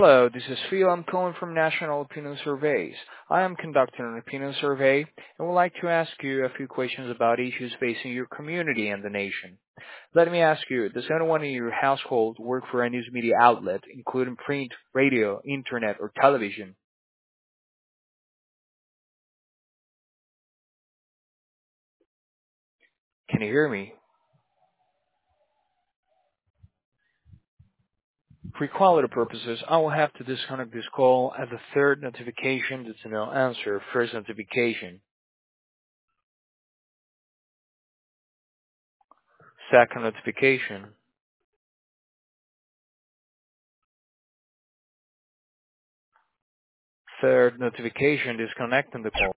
Hello, this is Phil. I'm calling from National Opinion Surveys. I am conducting an opinion survey and would like to ask you a few questions about issues facing your community and the nation. Let me ask you, does anyone in your household work for a news media outlet, including print, radio, internet, or television? Can you hear me? For quality purposes, I will have to disconnect this call at the third notification that's no answer, first notification, second notification, third notification disconnecting the call.